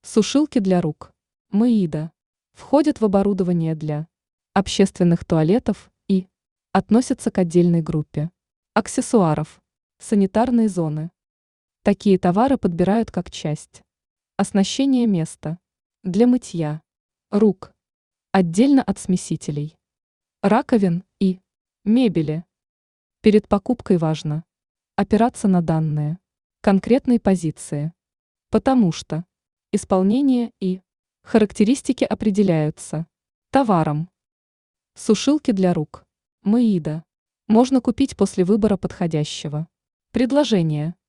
Сушилки для рук. Маида. Входят в оборудование для общественных туалетов и относятся к отдельной группе аксессуаров, санитарные зоны. Такие товары подбирают как часть оснащения места для мытья рук, отдельно от смесителей, раковин и мебели. Перед покупкой важно опираться на данные конкретной позиции, потому что исполнение и характеристики определяются товаром. Сушилки для рук. Маида. Можно купить после выбора подходящего предложения.